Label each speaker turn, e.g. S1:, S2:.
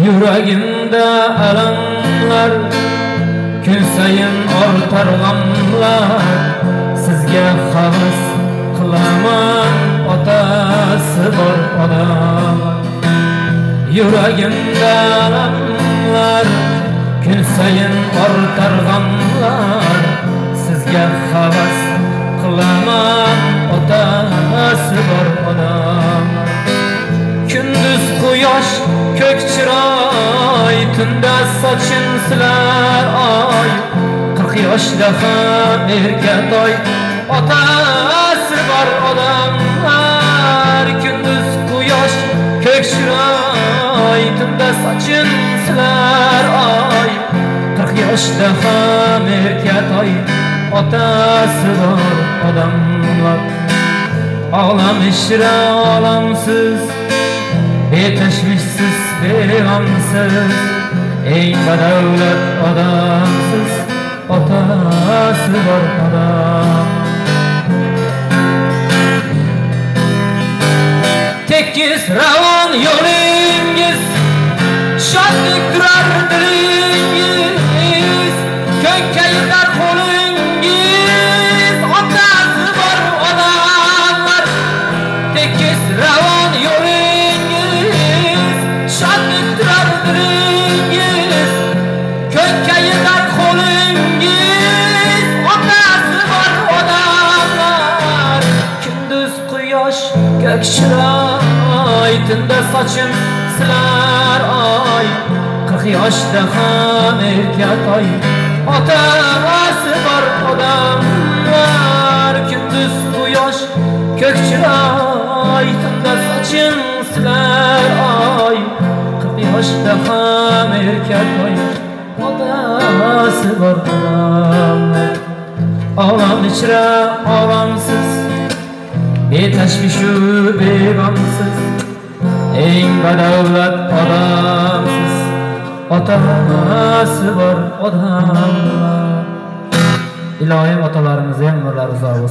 S1: Yuragimda alamlar, kun sayin ortar g'amlar. Sizga havas qilaman, otasi bor odam. Yuragimda alamlar, kun sayin ortar g'amlar. Sizga havas qilaman, otasi bor odam. Kunduz quyosh ko'k chiroy, tunda sochim silar oy. 40 yoshda ham erkatoy, otasi bor odamlar. Kunduz quyosh ko'k chiroy, tunda sochim silar oy. 40 yoshda ham erkatoy, otasi bor odamlar. Olam ishra olamsiz, betashvishsiz, beg'amsiz, eng badavlat odamsiz, otasi bor odam. Tekis ravon yo'lingiz, shodlik turar dilingiz, ko'kkayitar qo'lingiz, otasi bor odamlar. Tekis ravon yo'lingiz, shodlik turar dilingiz, ko'kkayitar qo'lingiz, otasi bor odamlar. Kunduz quyosh ko'k chiroy, tunda sochim silar oy. 40 yoshda ham erkatoy, otasi bor odamlar. Kunduz quyosh ko'k chiroy, tunda sochim silar oy. 40 yoshda ham erkatoy, otasi bor odamlar. Olam ichra olamsiz, betashvishu beg'amsiz, eng badavlat odamsiz, otasi bor odamlar. Ilohim otalarimizni umrlari uzoq bo'lsin.